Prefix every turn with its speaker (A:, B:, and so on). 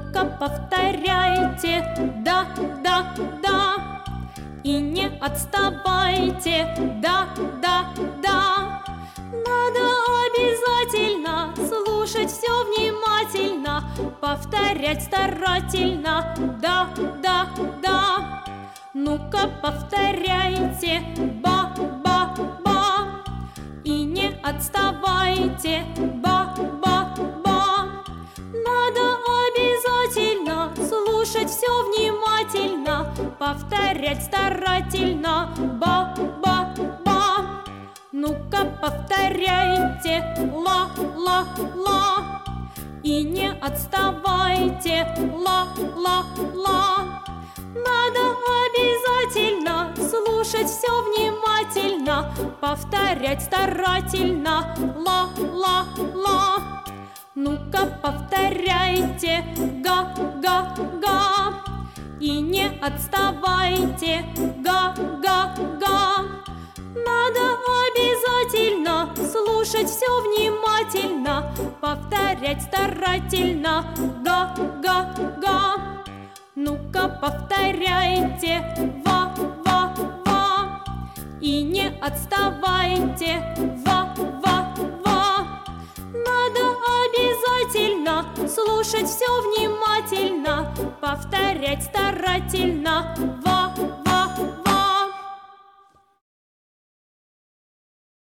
A: Ну-ка повторяйте: да, да, да. И не отставайте: да, да, да. Надо обязательно слушать все внимательно, повторять старательно: да, да, да. Ну-ка повторяйте: ба, ба, ба. И не отставайте: ба, ба, ба. Надо обязательно слушать все внимательно, повторять старательно: ба, ба, ба. Ну-ка повторяйте: ла, ла, ла. И не отставайте: ла, ла, ла. Надо обязательно слушать все внимательно, повторять старательно: ла, ла, ла. Ну-ка повторяйте: га, га, га. И не отставайте: га, га, га. Надо обязательно слушать все внимательно, повторять старательно: га, га, га. Ну-ка повторяйте: ва, ва, ва. И не отставайте: ва, ва, ва. Надо обязательно слушать все внимательно, повторять старательно: ва,